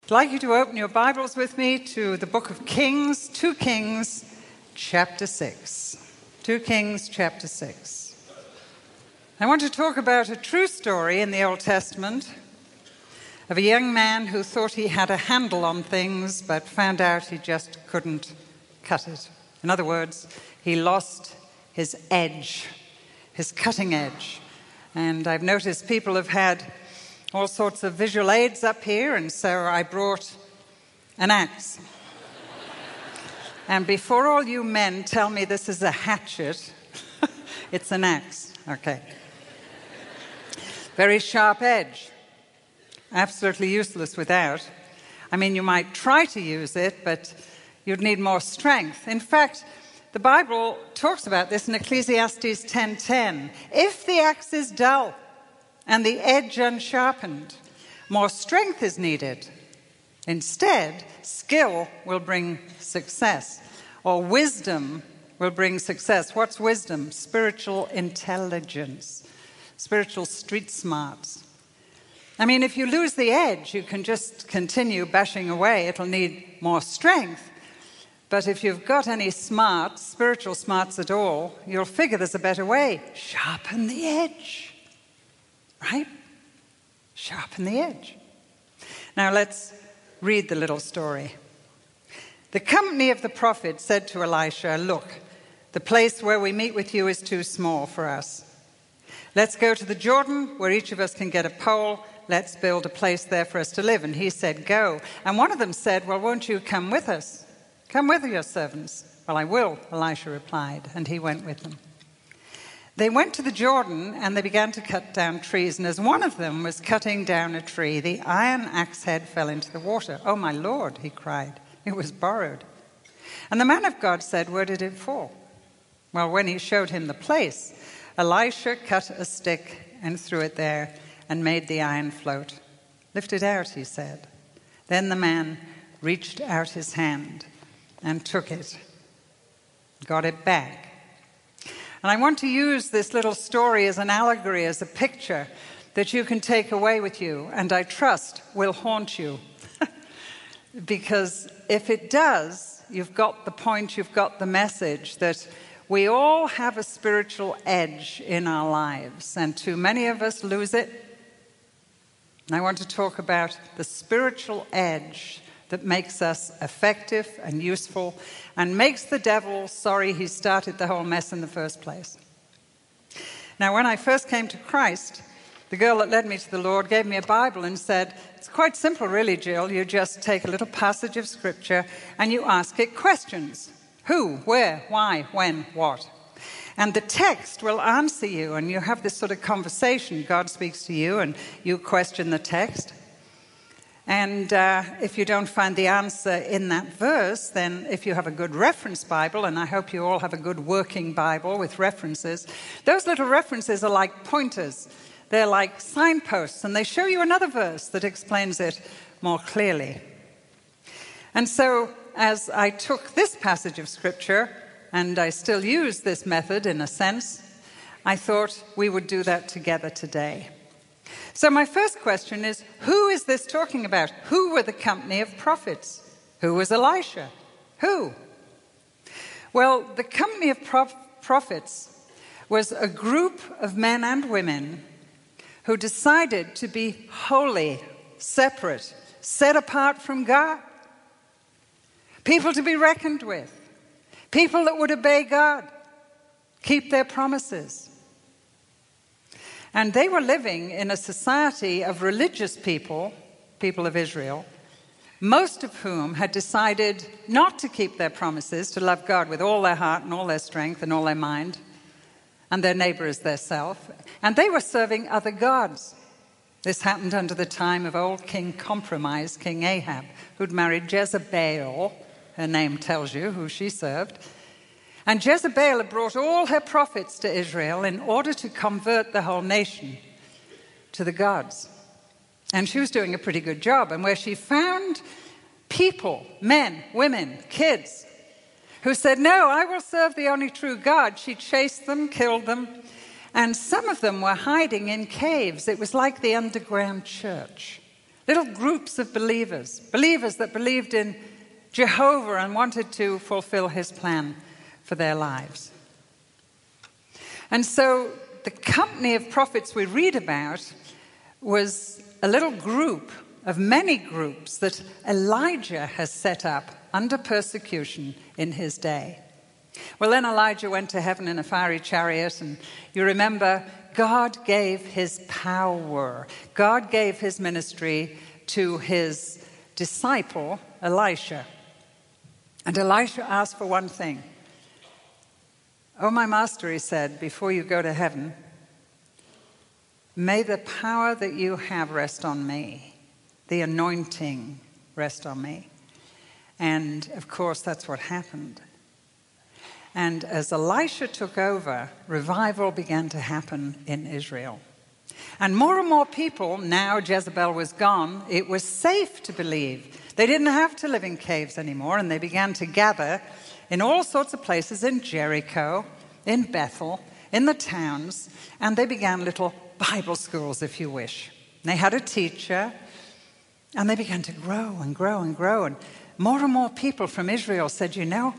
I'd like you to open your Bibles with me to the book of Kings, 2 Kings, chapter 6. 2 Kings, chapter 6. I want to talk about a true story in the Old Testament of a young man who thought he had a handle on things but found out he just couldn't cut it. In other words, he lost his edge, his cutting edge. And I've noticed people have had all sorts of visual aids up here, and so I brought an axe. And before all you men tell me this is a hatchet, it's an axe. Okay. Very sharp edge. Absolutely useless without. I mean, you might try to use it, but you'd need more strength. In fact, the Bible talks about this in Ecclesiastes 10:10. If the axe is dull and the edge unsharpened, more strength is needed. Instead, skill will bring success, or wisdom will bring success. What's wisdom? Spiritual intelligence, spiritual street smarts. I mean, if you lose the edge, you can just continue bashing away. It'll need more strength. But if you've got any smarts, spiritual smarts at all, you'll figure there's a better way. Sharpen the edge. Right? Sharpen the edge. Now let's read the little story. The company of the prophets said to Elisha, "Look, the place where we meet with you is too small for us. Let's go to the Jordan where each of us can get a pole. Let's build a place there for us to live." And he said, "Go." And one of them said, "Well, won't you come with us? Come with your servants." "Well, I will," Elisha replied, and he went with them. They went to the Jordan and they began to cut down trees. And as one of them was cutting down a tree, the iron axe head fell into the water. "Oh, my Lord," he cried, "it was borrowed." And the man of God said, "Where did it fall?" Well, when he showed him the place, Elisha cut a stick and threw it there and made the iron float. "Lift it out," he said. Then the man reached out his hand and took it, got it back. And I want to use this little story as an allegory, as a picture that you can take away with you, and I trust will haunt you. Because if it does, you've got the point, you've got the message that we all have a spiritual edge in our lives, and too many of us lose it. And I want to talk about the spiritual edge that makes us effective and useful and makes the devil sorry he started the whole mess in the first place. Now, when I first came to Christ, the girl that led me to the Lord gave me a Bible and said, "It's quite simple really, Jill. You just take a little passage of Scripture and you ask it questions. Who, where, why, when, what? And the text will answer you, and you have this sort of conversation. God speaks to you and you question the text. And if you don't find the answer in that verse, then if you have a good reference Bible, and I hope you all have a good working Bible with references, those little references are like pointers. They're like signposts, and they show you another verse that explains it more clearly. And so as I took this passage of Scripture, and I still use this method in a sense, I thought we would do that together today. So my first question is, who is this talking about? Who were the company of prophets? Who was Elisha? Who? Well, the company of prophets was a group of men and women who decided to be holy, separate, set apart from God. People to be reckoned with. People that would obey God, keep their promises. And they were living in a society of religious people, people of Israel, most of whom had decided not to keep their promises, to love God with all their heart and all their strength and all their mind, and their neighbor as their self. And they were serving other gods. This happened under the time of old King Compromise, King Ahab, who'd married Jezebel. Her name tells you who she served. And Jezebel had brought all her prophets to Israel in order to convert the whole nation to the gods. And she was doing a pretty good job. And where she found people, men, women, kids, who said, "No, I will serve the only true God," she chased them, killed them, and some of them were hiding in caves. It was like the underground church. little groups of believers that believed in Jehovah and wanted to fulfill his plan for their lives. And so the company of prophets we read about was a little group of many groups that Elijah has set up under persecution in his day. Well, then Elijah went to heaven in a fiery chariot, and you remember God gave his power. God gave his ministry to his disciple, Elisha. And Elisha asked for one thing. "Oh, my master," he said, "before you go to heaven, may the power that you have rest on me, the anointing rest on me." And, of course, that's what happened. And as Elisha took over, revival began to happen in Israel. And more people, now Jezebel was gone, it was safe to believe. They didn't have to live in caves anymore, and they began to gather in all sorts of places, in Jericho, in Bethel, in the towns, and they began little Bible schools, if you wish. They had a teacher, and they began to grow and grow and grow. And more people from Israel said, "You know,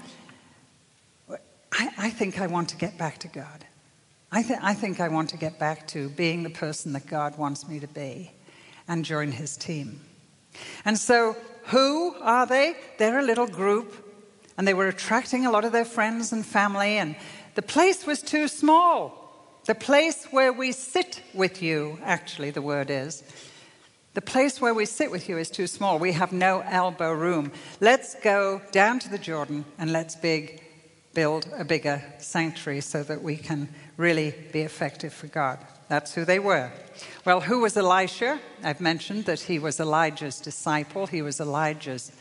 I think I want to get back to God. I think I want to get back to being the person that God wants me to be and join his team." And so who are they? They're a little group, and they were attracting a lot of their friends and family, and the place was too small. The place where we sit with you, actually the word is, the place where we sit with you is too small. We have no elbow room. Let's go down to the Jordan and let's build a bigger sanctuary so that we can really be effective for God. That's who they were. Well, who was Elisha? I've mentioned that he was Elijah's disciple. He was Elijah's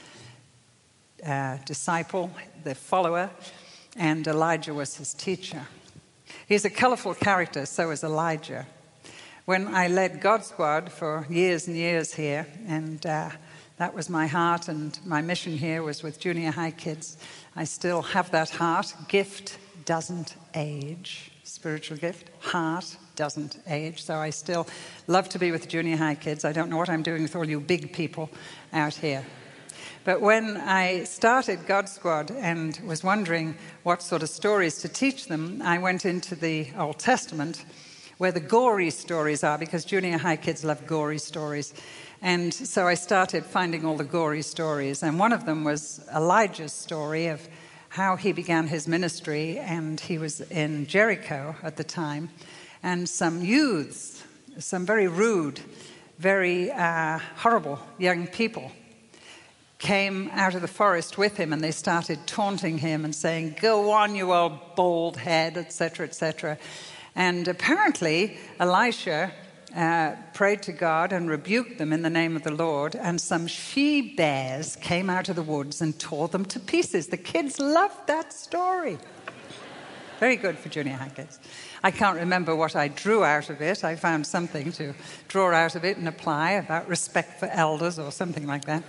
disciple, the follower, and Elijah was his teacher. He's a colorful character, so is Elijah. When I led God Squad for years and years here, and that was my heart, and my mission here was with junior high kids, I still have that heart. Gift doesn't age. Spiritual gift. Heart doesn't age. So I still love to be with junior high kids. I don't know what I'm doing with all you big people out here. But when I started God Squad and was wondering what sort of stories to teach them, I went into the Old Testament where the gory stories are, because junior high kids love gory stories. And so I started finding all the gory stories. And one of them was Elijah's story of how he began his ministry. And he was in Jericho at the time. And some youths, some very rude, very horrible young people, came out of the forest with him, and they started taunting him and saying, "Go on, you old bald head," etc., etc. And apparently Elisha prayed to God and rebuked them in the name of the Lord, and some she-bears came out of the woods and tore them to pieces. The kids loved that story. Very good for junior high kids. I can't remember what I drew out of it. I found something to draw out of it and apply about respect for elders or something like that.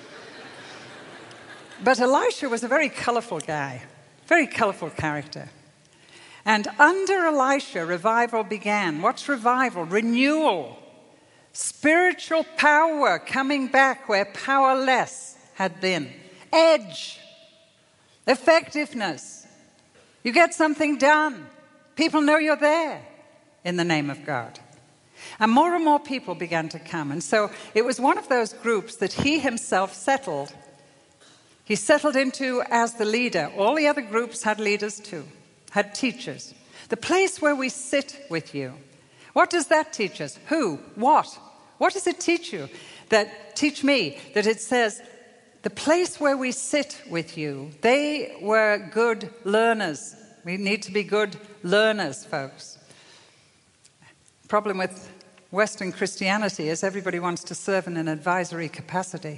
But Elisha was a very colorful guy, very colorful character. And under Elisha, revival began. What's revival? Renewal. Spiritual power coming back where powerless had been. Edge. Effectiveness. You get something done. People know you're there in the name of God. And more people began to come. And so it was one of those groups that he himself settled. He settled into as the leader. All the other groups had leaders too, had teachers. The place where we sit with you. What does that teach us? Who? What? What does it teach you? Teach me that it says, the place where we sit with you. They were good learners. We need to be good learners, folks. The problem with Western Christianity is everybody wants to serve in an advisory capacity.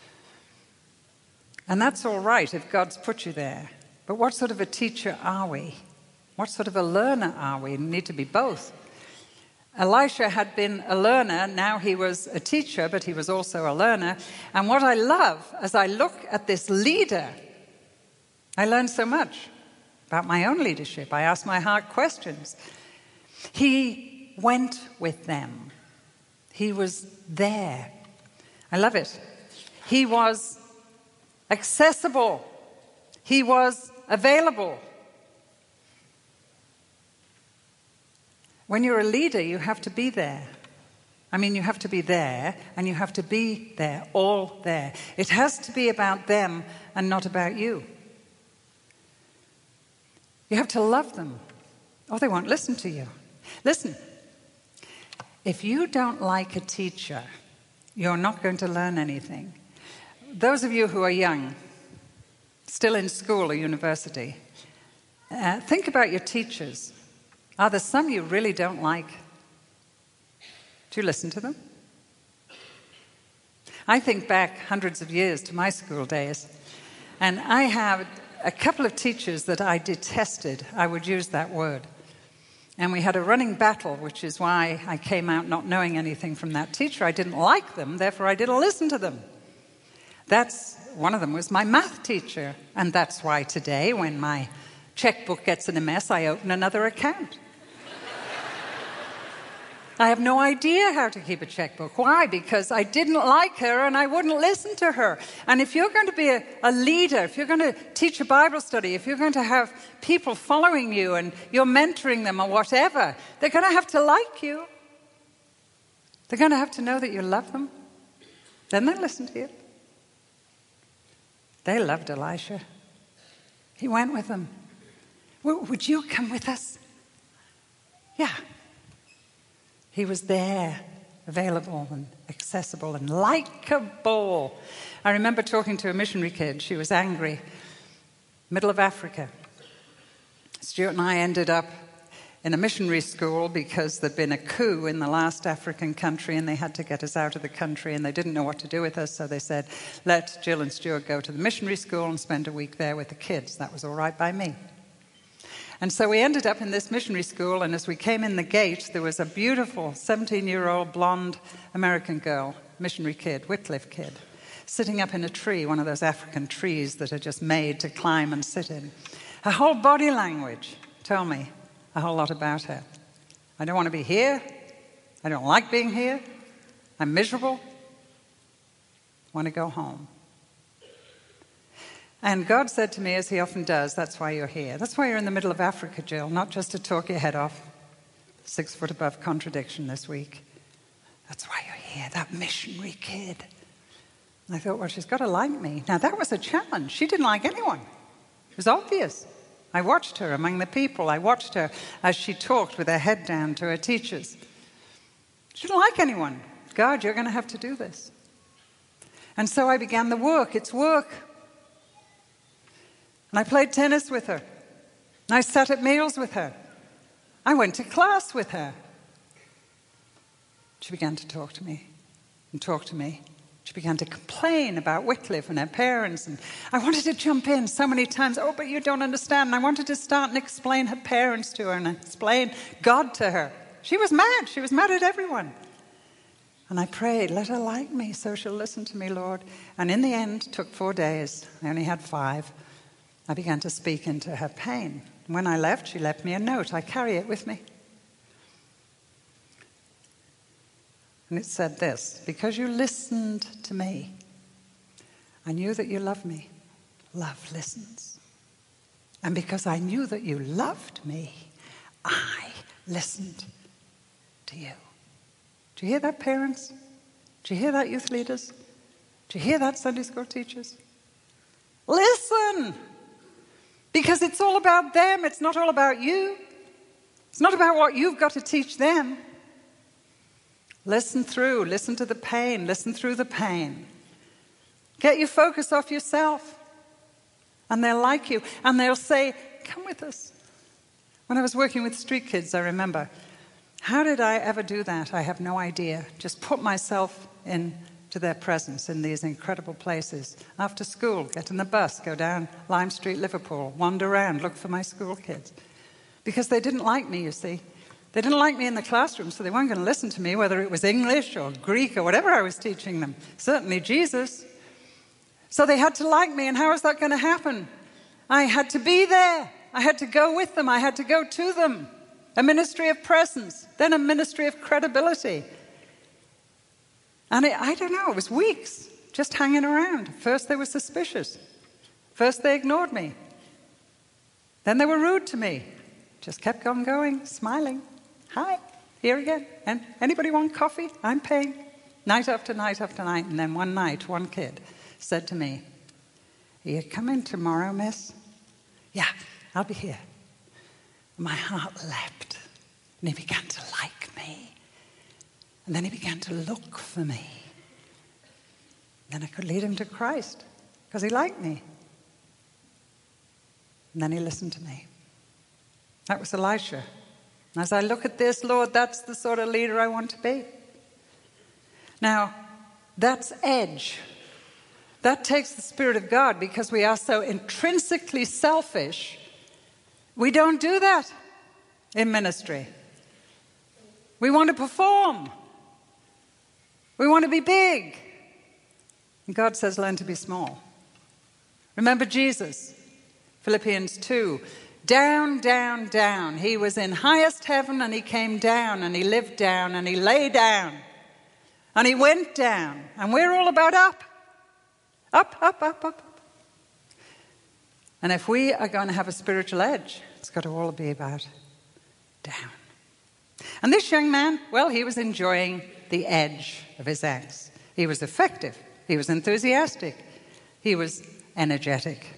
And that's all right if God's put you there. But what sort of a teacher are we? What sort of a learner are we? We need to be both. Elisha had been a learner. Now he was a teacher, but he was also a learner. And what I love, as I look at this leader, I learn so much about my own leadership. I ask my heart questions. He went with them. He was there. I love it. He was accessible. He was available. When you're a leader, you have to be there. I mean, you have to be there, and you have to be there, all there. It has to be about them and not about you. You have to love them, or they won't listen to you. Listen, if you don't like a teacher, you're not going to learn anything. Those of you who are young, still in school or university, think about your teachers. Are there some you really don't like? Do you listen to them? I think back hundreds of years to my school days, and I have a couple of teachers that I detested. I would use that word. And we had a running battle, which is why I came out not knowing anything from that teacher. I didn't like them, therefore I didn't listen to them. One of them was my math teacher, and that's why today, when my checkbook gets in a mess, I open another account. I have no idea how to keep a checkbook. Why? Because I didn't like her and I wouldn't listen to her. And if you're going to be a leader, if you're going to teach a Bible study, if you're going to have people following you and you're mentoring them or whatever, they're going to have to like you. They're going to have to know that you love them. Then they'll listen to you. They loved Elisha. He went with them. Would you come with us? Yeah. He was there, available and accessible and likable. I remember talking to a missionary kid. She was angry. Middle of Africa. Stuart and I ended up in a missionary school because there'd been a coup in the last African country and they had to get us out of the country and they didn't know what to do with us. So they said, let Jill and Stuart go to the missionary school and spend a week there with the kids. That was all right by me. And so we ended up in this missionary school, and as we came in the gate, there was a beautiful 17-year-old blonde American girl, missionary kid, Wycliffe kid, sitting up in a tree, one of those African trees that are just made to climb and sit in. Her whole body language told me a whole lot about her. I don't want to be here. I don't like being here. I'm miserable. I want to go home. And God said to me, as he often does, that's why you're here. That's why you're in the middle of Africa, Jill, not just to talk your head off. 6 foot above contradiction this week. That's why you're here, that missionary kid. And I thought, well, she's got to like me. Now, that was a challenge. She didn't like anyone. It was obvious. I watched her among the people. I watched her as she talked with her head down to her teachers. She didn't like anyone. God, you're going to have to do this. And so I began the work. It's work. And I played tennis with her. And I sat at meals with her. I went to class with her. She began to talk to me and talk to me. She began to complain about Wycliffe and her parents. And I wanted to jump in so many times. Oh, but you don't understand. And I wanted to start and explain her parents to her and explain God to her. She was mad. She was mad at everyone. And I prayed, let her like me so she'll listen to me, Lord. And in the end, it took 4 days. I only had 5. I began to speak into her pain. When I left, she left me a note. I carry it with me. And it said this: because you listened to me, I knew that you loved me. Love listens. And because I knew that you loved me, I listened to you. Do you hear that, parents? Do you hear that, youth leaders? Do you hear that, Sunday school teachers? Listen! Because it's all about them. It's not all about you. It's not about what you've got to teach them. Listen through. Listen to the pain. Listen through the pain. Get your focus off yourself. And they'll like you. And they'll say, come with us. When I was working with street kids, I remember, how did I ever do that? I have no idea. Just put myself into their presence in these incredible places. After school, get in the bus, go down Lime Street, Liverpool, wander around, look for my school kids. Because they didn't like me, you see. They didn't like me in the classroom, so they weren't going to listen to me, whether it was English or Greek or whatever I was teaching them. Certainly Jesus. So they had to like me, and how was that going to happen? I had to be there. I had to go with them. I had to go to them. A ministry of presence, then a ministry of credibility. And I don't know, it was weeks just hanging around. First they were suspicious. First they ignored me. Then they were rude to me. Just kept on going, smiling. Hi, here again. And anybody want coffee? I'm paying. Night after night after night. And then one night, one kid said to me, "Are you coming tomorrow, miss?" "Yeah, I'll be here." My heart leapt. And he began to like me. And then he began to look for me. Then I could lead him to Christ because he liked me. And then he listened to me. That was Elisha. And as I look at this, Lord, that's the sort of leader I want to be. Now, that's edge. That takes the Spirit of God because we are so intrinsically selfish. We don't do that in ministry. We want to perform. We want to be big. And God says, learn to be small. Remember Jesus, Philippians 2. Down, down, down. He was in highest heaven and he came down and he lived down and he lay down and he went down. And we're all about up. Up, up, up, up, up. And if we are going to have a spiritual edge, it's got to all be about down. And this young man, well, he was enjoying the edge of his axe. He was effective. He was enthusiastic. He was energetic.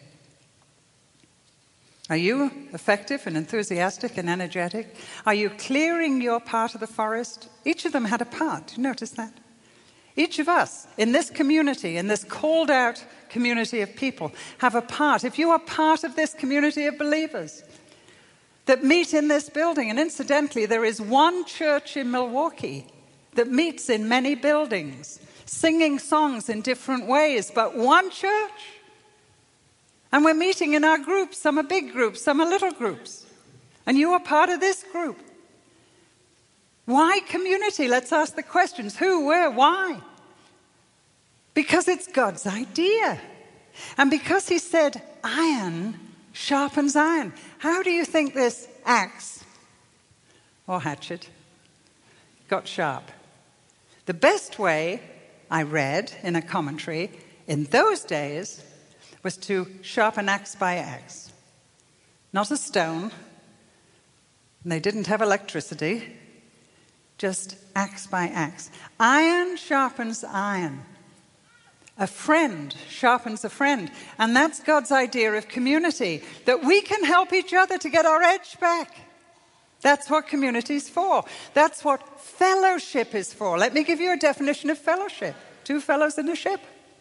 Are you effective and enthusiastic and energetic? Are you clearing your part of the forest? Each of them had a part. Did you notice that? Each of us in this community, in this called out community of people, have a part. If you are part of this community of believers that meet in this building, and incidentally, there is one church in Milwaukee that meets in many buildings, singing songs in different ways, but one church. And we're meeting in our groups. Some are big groups, some are little groups. And you are part of this group. Why community? Let's ask the questions. Who, where, why? Because it's God's idea. And because he said, iron sharpens iron. How do you think this axe or hatchet got sharp? The best way, I read in a commentary, in those days was to sharpen axe by axe. Not a stone. And they didn't have electricity. Just axe by axe. Iron sharpens iron. A friend sharpens a friend. And that's God's idea of community, that we can help each other to get our edge back. That's what community's for. That's what fellowship is for. Let me give you a definition of fellowship. Two fellows in a ship.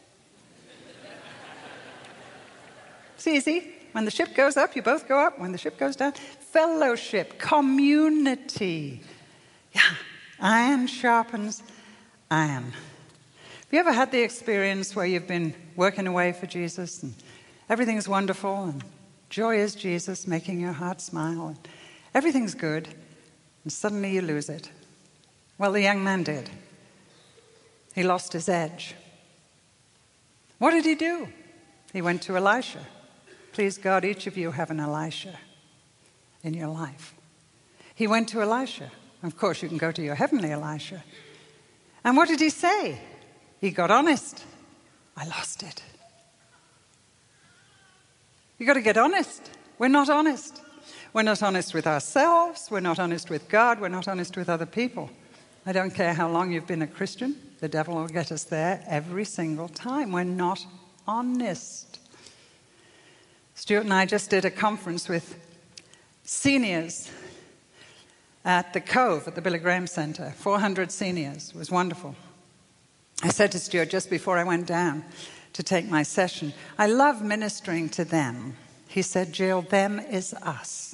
It's easy. When the ship goes up, you both go up. When the ship goes down, fellowship, community. Yeah, iron sharpens iron. Have you ever had the experience where you've been working away for Jesus and everything's wonderful and joy is Jesus making your heart smile and everything's good and suddenly you lose it? Well, the young man did. He lost his edge. What did he do? He went to Elisha. Please God, each of you have an Elisha in your life. He went to Elisha. Of course, you can go to your heavenly Elisha. And what did he say? He got honest. I lost it. You've got to get honest. We're not honest. We're not honest with ourselves. We're not honest with God. We're not honest with other people. I don't care how long you've been a Christian. The devil will get us there every single time. We're not honest. Stuart and I just did a conference with seniors at the Cove at the Billy Graham Centre. 400 seniors. It was wonderful. I said to Stuart just before I went down to take my session, I love ministering to them. He said, Jill, them is us.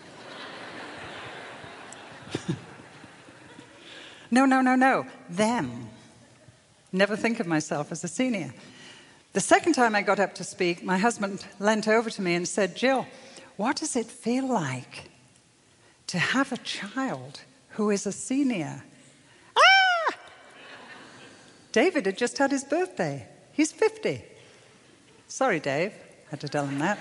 No. Them. Never think of myself as a senior. The second time I got up to speak, my husband leant over to me and said, Jill, what does it feel like to have a child who is a senior? Ah! David had just had his birthday. He's 50. Sorry, Dave. Had to tell him that.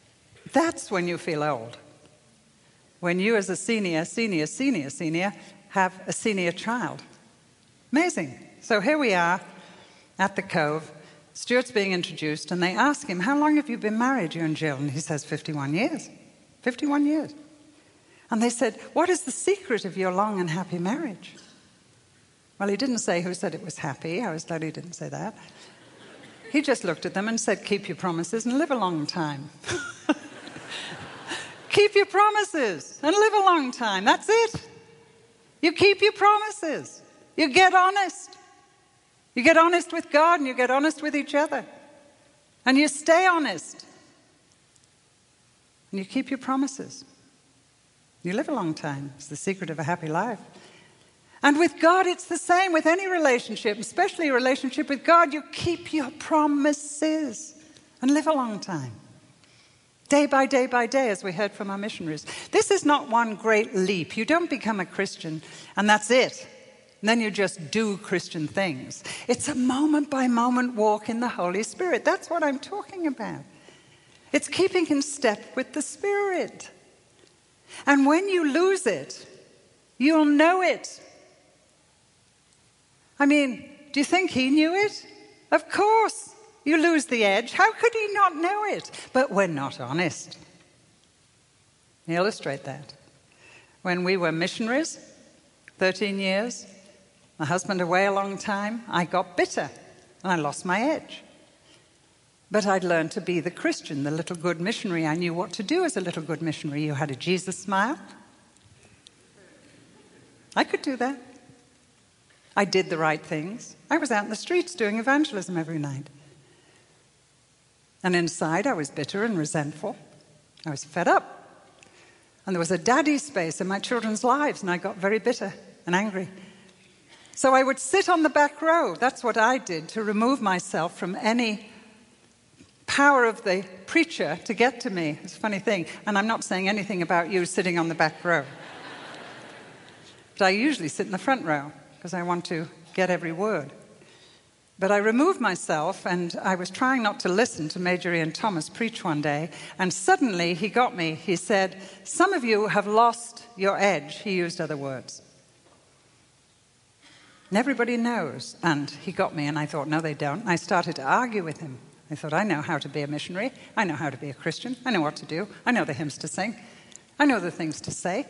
That's when you feel old. When you as a senior, have a senior child. Amazing. So here we are at the Cove. Stuart's being introduced, and they ask him, how long have you been married, you and Jill? And he says, 51 years. 51 years. And they said, what is the secret of your long and happy marriage? Well, he didn't say who said it was happy. I was glad he didn't say that. He just looked at them and said, keep your promises and live a long time. Keep your promises and live a long time. That's it. You keep your promises. You get honest. You get honest with God and you get honest with each other. And you stay honest. And you keep your promises. You live a long time. It's the secret of a happy life. And with God, it's the same with any relationship, especially a relationship with God. You keep your promises and live a long time. Day by day by day, as we heard from our missionaries. This is not one great leap. You don't become a Christian and that's it. And then you just do Christian things. It's a moment by moment walk in the Holy Spirit. That's what I'm talking about. It's keeping in step with the Spirit. And when you lose it, you'll know it. I mean, do you think he knew it? Of course. You lose the edge. How could he not know it? But we're not honest. Let me illustrate that. When we were missionaries, 13 years, my husband away a long time, I got bitter and I lost my edge. But I'd learned to be the Christian, the little good missionary. I knew what to do as a little good missionary. You had a Jesus smile. I could do that. I did the right things. I was out in the streets doing evangelism every night. And inside I was bitter and resentful. I was fed up. And there was a daddy space in my children's lives, and I got very bitter and angry. So I would sit on the back row. That's what I did to remove myself from any power of the preacher to get to me. It's a funny thing. And I'm not saying anything about you sitting on the back row. But I usually sit in the front row because I want to get every word. But I removed myself, and I was trying not to listen to Major Ian Thomas preach one day, and suddenly he got me. He said, some of you have lost your edge. He used other words. And everybody knows. And he got me, and I thought, no, they don't. And I started to argue with him. I thought, I know how to be a missionary. I know how to be a Christian. I know what to do. I know the hymns to sing. I know the things to say.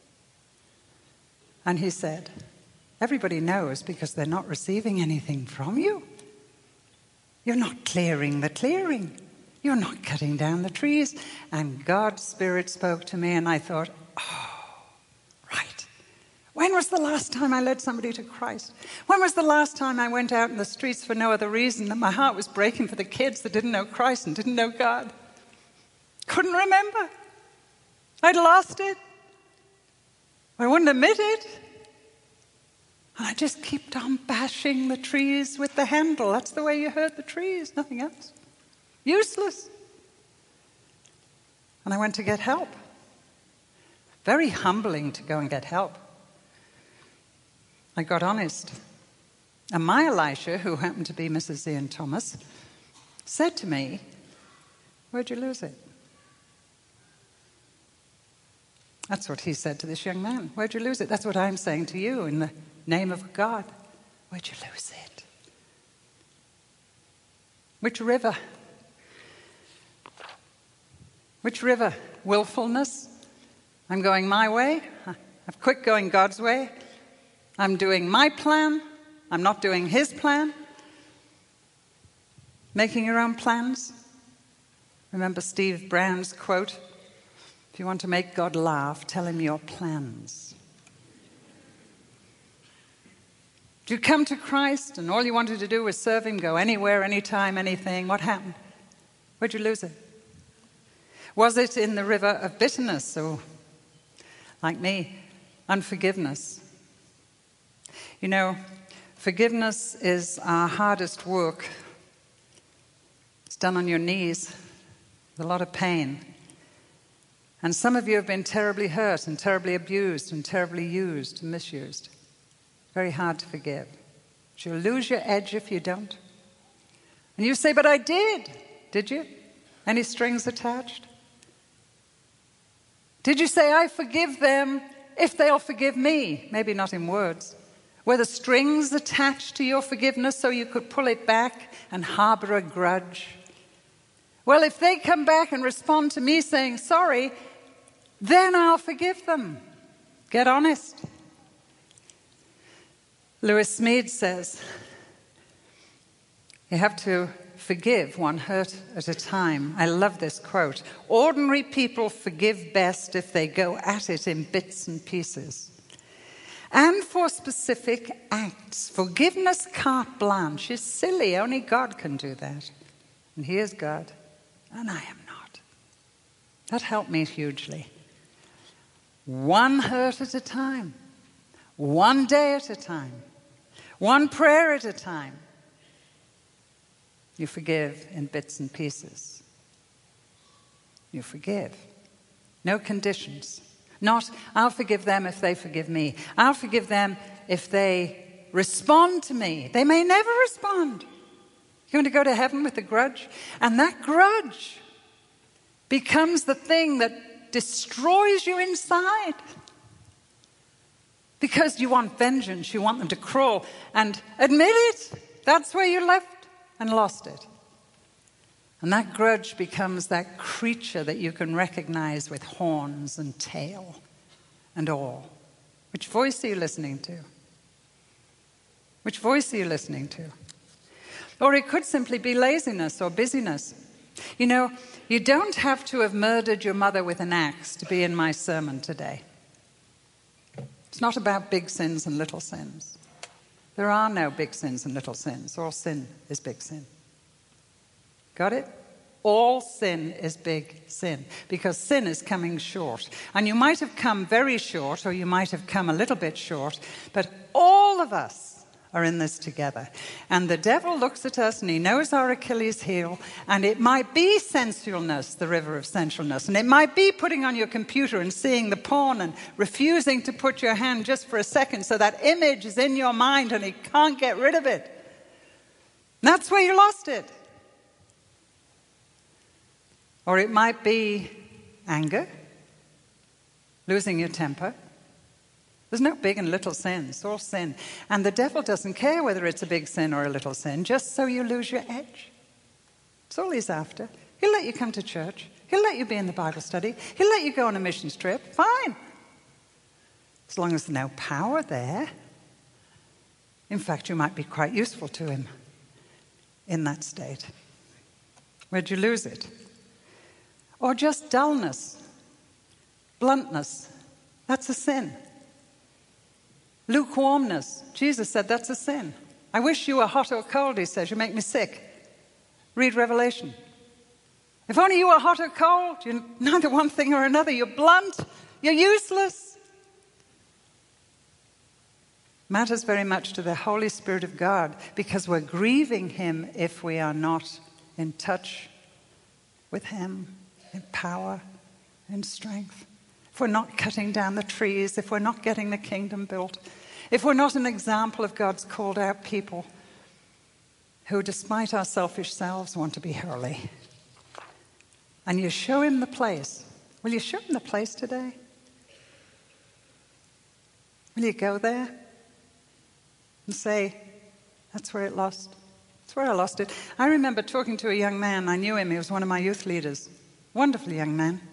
And he said, everybody knows because they're not receiving anything from you. You're not clearing the clearing. You're not cutting down the trees. And God's Spirit spoke to me, and I thought, oh, right. When was the last time I led somebody to Christ? When was the last time I went out in the streets for no other reason than my heart was breaking for the kids that didn't know Christ and didn't know God? Couldn't remember. I'd lost it. I wouldn't admit it. And I just kept on bashing the trees with the handle. That's the way you hurt the trees, nothing else. Useless. And I went to get help. Very humbling to go and get help. I got honest. And my Elisha, who happened to be Mrs. Ian Thomas, said to me, where'd you lose it? That's what he said to this young man. Where'd you lose it? That's what I'm saying to you in the name of God. Where'd you lose it? Which river? Which river? Willfulness? I'm going my way. I've quit going God's way. I'm doing my plan. I'm not doing his plan. Making your own plans. Remember Steve Brown's quote? If you want to make God laugh, tell him your plans. Did you come to Christ and all you wanted to do was serve him, go anywhere, anytime, anything? What happened? Where'd you lose it? Was it in the river of bitterness or, like me, unforgiveness? You know, forgiveness is our hardest work. It's done on your knees with a lot of pain. And some of you have been terribly hurt and terribly abused and terribly used and misused. Very hard to forgive. But you'll lose your edge if you don't. And you say, but I did. Did you? Any strings attached? Did you say, I forgive them if they'll forgive me, maybe not in words. Were the strings attached to your forgiveness so you could pull it back and harbor a grudge? Well, if they come back and respond to me saying sorry, then I'll forgive them. Get honest. Lewis Smead says, you have to forgive one hurt at a time. I love this quote. Ordinary people forgive best if they go at it in bits and pieces. And for specific acts. Forgiveness carte blanche is silly. Only God can do that. And He is God, and I am not. That helped me hugely. One hurt at a time. One day at a time. One prayer at a time. You forgive in bits and pieces. You forgive. No conditions. Not, I'll forgive them if they forgive me. I'll forgive them if they respond to me. They may never respond. You're going to go to heaven with a grudge. And that grudge becomes the thing that destroys you inside. Because you want vengeance. You want them to crawl. And admit it. That's where you left and lost it. And that grudge becomes that creature that you can recognize with horns and tail and all. Which voice are you listening to? Which voice are you listening to? Or it could simply be laziness or busyness. You know, you don't have to have murdered your mother with an axe to be in my sermon today. It's not about big sins and little sins. There are no big sins and little sins. All sin is big sin. Got it? All sin is big sin, because sin is coming short. And you might have come very short, or you might have come a little bit short, but all of us are in this together. And the devil looks at us and he knows our Achilles heel, and it might be sensualness, the river of sensualness, and it might be putting on your computer and seeing the porn and refusing to put your hand just for a second so that image is in your mind and he can't get rid of it. And that's where you lost it. Or it might be anger, losing your temper. There's no big and little sin. It's all sin. And the devil doesn't care whether it's a big sin or a little sin, just so you lose your edge. That's all he's after. He'll let you come to church. He'll let you be in the Bible study. He'll let you go on a missions trip. Fine. As long as there's no power there. In fact, you might be quite useful to him in that state. Where'd you lose it? Or just dullness, bluntness. That's a sin. Lukewarmness. Jesus said that's a sin. I wish you were hot or cold, he says. You make me sick. Read Revelation. If only you were hot or cold. You're neither one thing or another. You're blunt. You're useless. Matters very much to the Holy Spirit of God, because we're grieving him if we are not in touch with him. In power, in strength. If we're not cutting down the trees, if we're not getting the kingdom built, if we're not an example of God's called out people who, despite our selfish selves, want to be holy. And you show him the place. Will you show him the place today? Will you go there and say, that's where it lost? That's where I lost it. I remember talking to a young man. I knew him. He was one of my youth leaders. Wonderful young man. In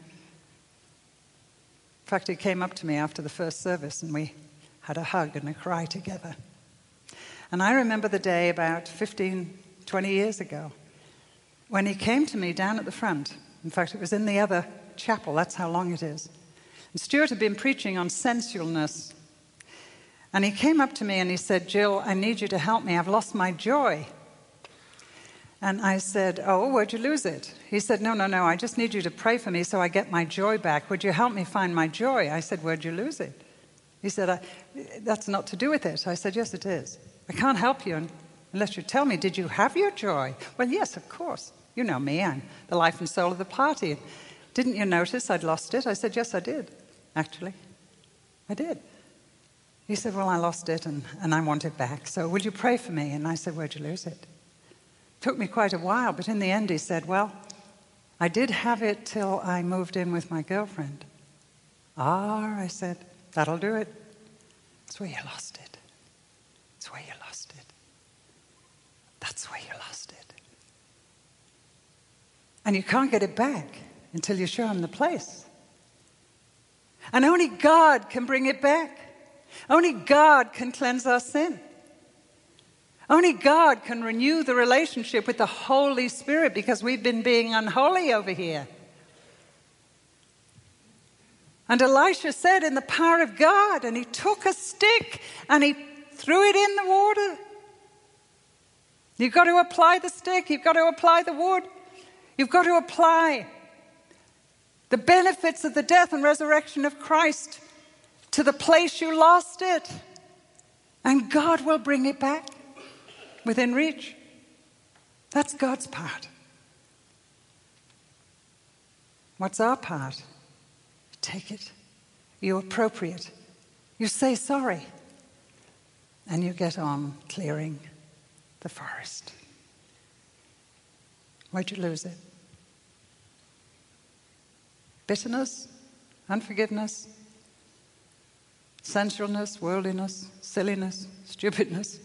fact, he came up to me after the first service and we had a hug and a cry together. And I remember the day about 15, 20 years ago when he came to me down at the front. In fact, it was in the other chapel. That's how long it is. And Stuart had been preaching on sensualness. And he came up to me and he said, Jill, I need you to help me. I've lost my joy. And I said, oh, where'd you lose it? He said, no, I just need you to pray for me so I get my joy back. Would you help me find my joy? I said, where'd you lose it? He said, that's not to do with it. I said, yes, it is. I can't help you unless you tell me, did you have your joy? Well, yes, of course. You know me, I'm the life and soul of the party. Didn't you notice I'd lost it? I said, yes, I did, actually. I did. He said, well, I lost it and I want it back. So would you pray for me? And I said, where'd you lose it? Took me quite a while, but in the end he said, well, I did have it till I moved in with my girlfriend. Ah, I said, That'll do it. That's where you lost it. That's where you lost it. That's where you lost it. And you can't get it back until you show him the place. And only God can bring it back. Only God can cleanse our sin. Only God can renew the relationship with the Holy Spirit, because we've been being unholy over here. And Elisha said, in the power of God, and he took a stick and he threw it in the water. You've got to apply the stick. You've got to apply the wood. You've got to apply the benefits of the death and resurrection of Christ to the place you lost it. And God will bring it back within reach. That's God's part. What's our part? You take it. You appropriate. You say sorry. And you get on clearing the forest. Where'd you lose it? Bitterness, unforgiveness, sensualness, worldliness, silliness, stupidness,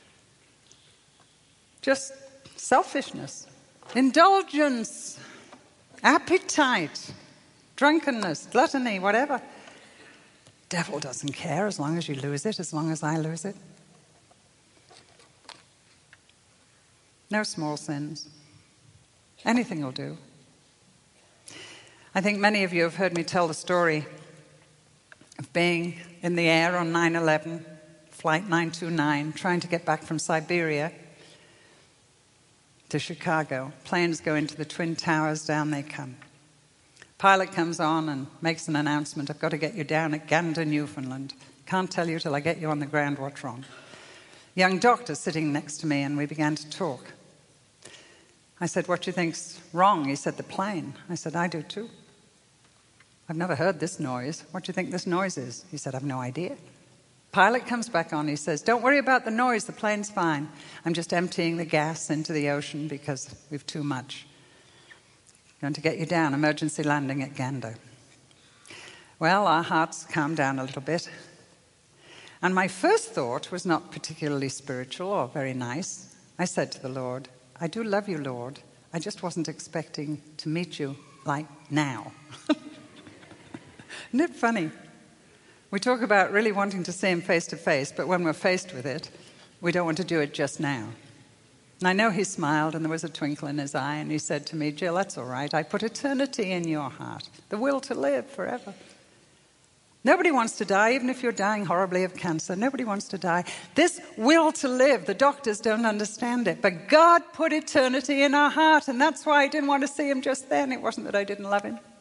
just selfishness, indulgence, appetite, drunkenness, gluttony, whatever. Devil doesn't care as long as you lose it, as long as I lose it. No small sins. Anything will do. I think many of you have heard me tell the story of being in the air on 9/11, Flight 929, trying to get back from Siberia to Chicago. Planes go into the Twin Towers, down they come. Pilot comes on and makes an announcement. I've got to get you down at Gander, Newfoundland. Can't tell you till I get you on the ground what's wrong. Young doctor sitting next to me, and we began to talk. I said, what do you think's wrong? He said, the plane. I said, I do too. I've never heard this noise. What do you think this noise is? He said, I've no idea. Pilot comes back on. He says, don't worry about the noise. The plane's fine. I'm just emptying the gas into the ocean because we've too much. Going to get you down. Emergency landing at Gander. Well, our hearts calmed down a little bit. And my first thought was not particularly spiritual or very nice. I said to the Lord, I do love you, Lord. I just wasn't expecting to meet you like now. Isn't it funny? We talk about really wanting to see him face to face, but when we're faced with it, we don't want to do it just now. And I know he smiled and there was a twinkle in his eye, and he said to me, Jill, that's all right. I put eternity in your heart, the will to live forever. Nobody wants to die, even if you're dying horribly of cancer. Nobody wants to die. This will to live, the doctors don't understand it. But God put eternity in our heart, and that's why I didn't want to see him just then. It wasn't that I didn't love him.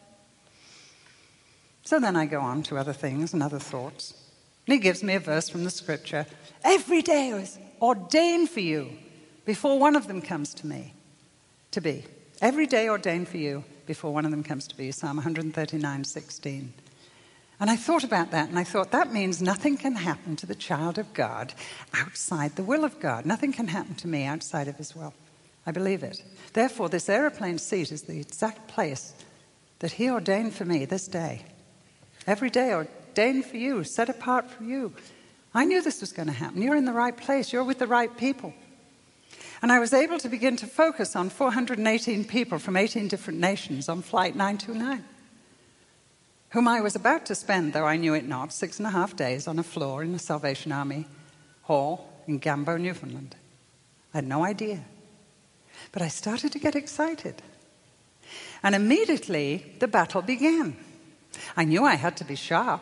So then I go on to other things and other thoughts. And he gives me a verse from the scripture. Every day is ordained for you before one of them comes to be. Every day ordained for you before one of them comes to be. Psalm 139:16. And I thought about that, and I thought that means nothing can happen to the child of God outside the will of God. Nothing can happen to me outside of his will. I believe it. Therefore, this aeroplane seat is the exact place that he ordained for me this day. Every day ordained for you, set apart for you. I knew this was going to happen. You're in the right place. You're with the right people. And I was able to begin to focus on 418 people from 18 different nations on Flight 929. Whom I was about to spend, though I knew it not, 6.5 days on a floor in the Salvation Army Hall in Gambo, Newfoundland. I had no idea. But I started to get excited. And immediately, the battle began. I knew I had to be sharp.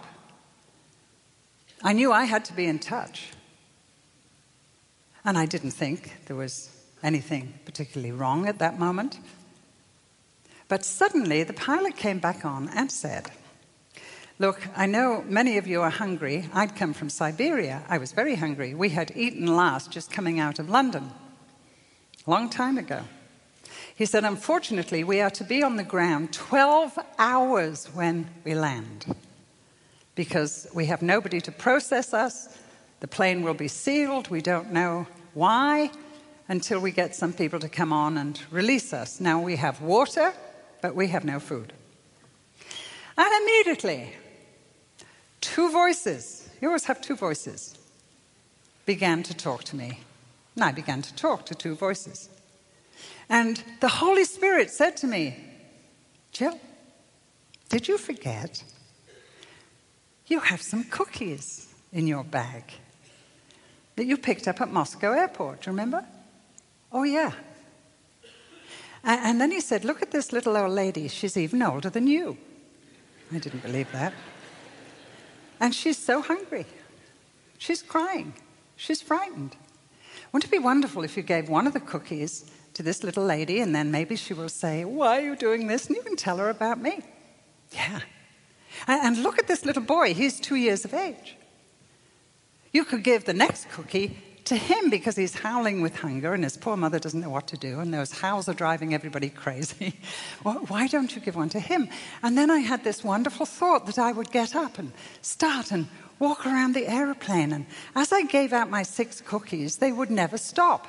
I knew I had to be in touch. And I didn't think there was anything particularly wrong at that moment. But suddenly, the pilot came back on and said, look, I know many of you are hungry. I'd come from Siberia. I was very hungry. We had eaten last just coming out of London, a long time ago. He said, unfortunately, we are to be on the ground 12 hours when we land because we have nobody to process us. The plane will be sealed. We don't know why until we get some people to come on and release us. Now, we have water, but we have no food. And immediately, two voices, you always have two voices, began to talk to me. And I began to talk to two voices. And the Holy Spirit said to me, Jill, did you forget? You have some cookies in your bag that you picked up at Moscow Airport, do you remember? Oh, yeah. And then he said, look at this little old lady. She's even older than you. I didn't believe that. And she's so hungry. She's crying. She's frightened. Wouldn't it be wonderful if you gave one of the cookies to this little lady, and then maybe she will say, why are you doing this? And you can tell her about me. Yeah. And look at this little boy. He's 2 years of age. You could give the next cookie to him because he's howling with hunger and his poor mother doesn't know what to do and those howls are driving everybody crazy. Well, why don't you give one to him? And then I had this wonderful thought that I would get up and start and walk around the aeroplane. And as I gave out my 6 cookies, they would never stop.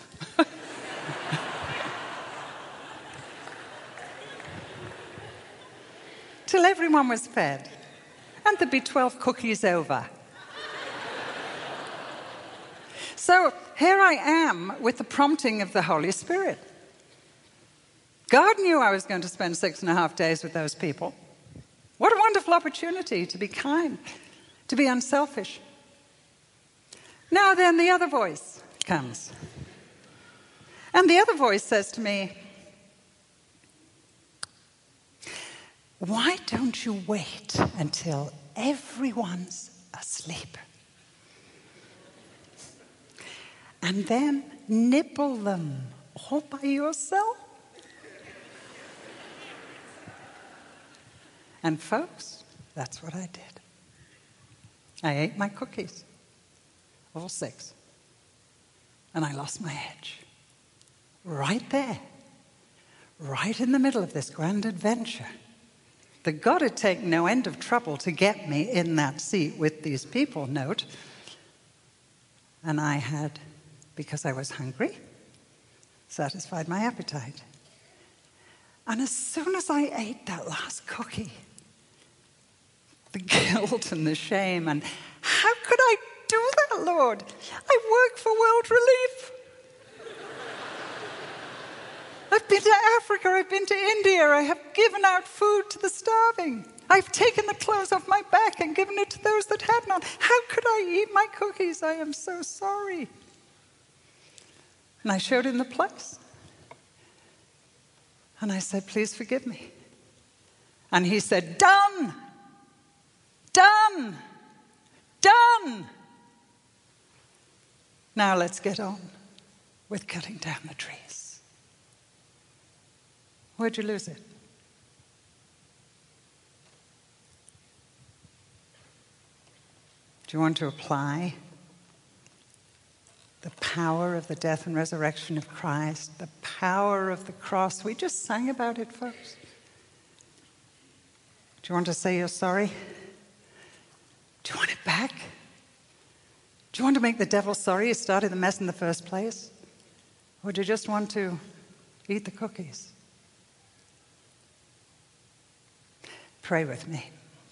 Till everyone was fed. And there'd be 12 cookies over. So here I am with the prompting of the Holy Spirit. God knew I was going to spend 6.5 days with those people. What a wonderful opportunity to be kind, to be unselfish. Now then, the other voice comes. And the other voice says to me, why don't you wait until everyone's asleep? And then nibble them all by yourself? And folks, that's what I did. I ate my cookies, all 6. And I lost my edge. Right there, right in the middle of this grand adventure. The God had taken no end of trouble to get me in that seat with these people, note. And I had, because I was hungry, satisfied my appetite. And as soon as I ate that last cookie, the guilt and the shame and how could I do that, Lord? I work for World Relief. I've been to Africa, I've been to India, I have given out food to the starving. I've taken the clothes off my back and given it to those that had none. How could I eat my cookies? I am so sorry. And I showed him the place. And I said, please forgive me. And he said, done! Done! Done! Now let's get on with cutting down the trees. Where'd you lose it? Do you want to apply the power of the death and resurrection of Christ, the power of the cross? We just sang about it, folks. Do you want to say you're sorry? Do you want it back? Do you want to make the devil sorry you started the mess in the first place? Or do you just want to eat the cookies? Pray with me.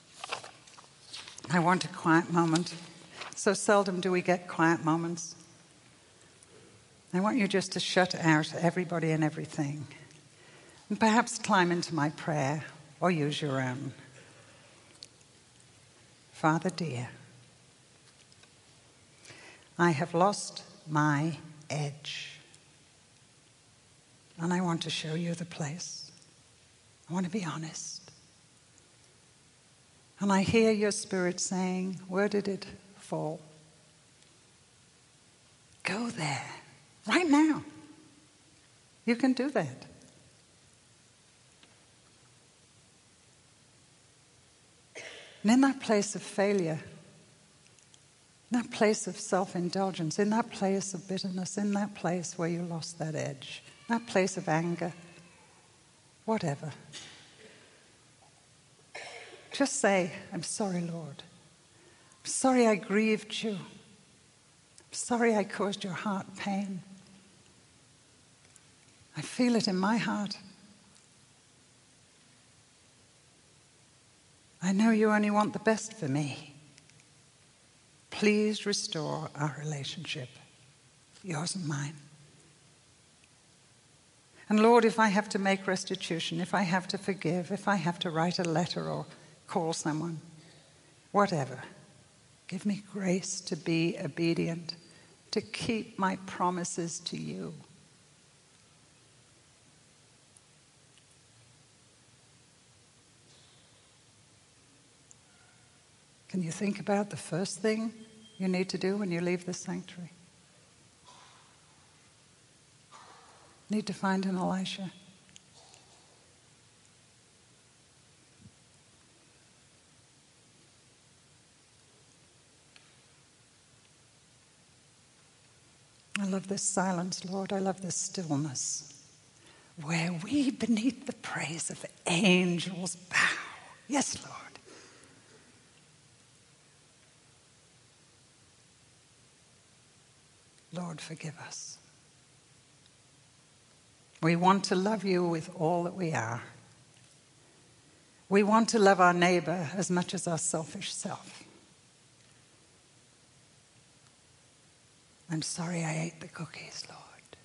I want a quiet moment. So seldom do we get quiet moments. I want you just to shut out everybody and everything. And perhaps climb into my prayer or use your own. Father dear, I have lost my edge. And I want to show you the place. I want to be honest. And I hear your Spirit saying, where did it fall? Go there, right now. You can do that. And in that place of failure, in that place of self-indulgence, in that place of bitterness, in that place where you lost that edge, in that place of anger, whatever. Just say, I'm sorry, Lord. I'm sorry I grieved you. I'm sorry I caused your heart pain. I feel it in my heart. I know you only want the best for me. Please restore our relationship, yours and mine. And Lord, if I have to make restitution, if I have to forgive, if I have to write a letter or call someone, whatever, give me grace to be obedient, to keep my promises to you. Can you think about the first thing you need to do when you leave this sanctuary? Need to find an Elisha. I love this silence, Lord. I love this stillness, where we beneath the praise of angels bow. Yes, Lord. Lord, forgive us. We want to love you with all that we are. We want to love our neighbor as much as our selfish self. I'm sorry I ate the cookies, Lord.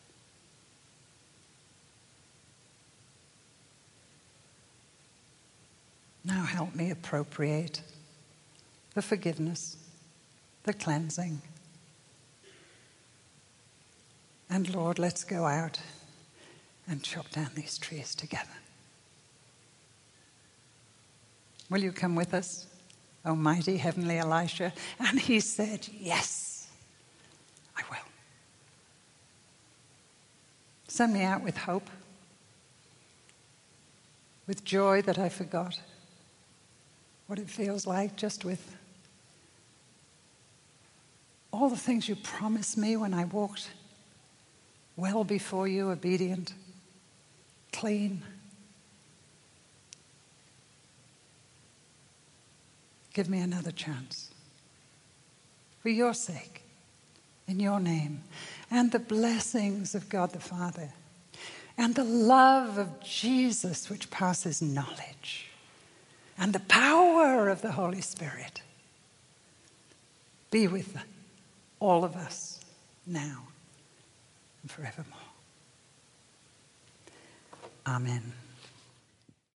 Now help me appropriate the forgiveness, the cleansing. And Lord, let's go out and chop down these trees together. Will you come with us, O mighty heavenly Elisha? And he said, yes, I will. Send me out with hope, with joy that I forgot what it feels like, just with all the things you promised me when I walked well before you, obedient, clean. Give me another chance. For your sake, in your name, and the blessings of God the Father, and the love of Jesus which passes knowledge, and the power of the Holy Spirit be with all of us now and forevermore. Amen.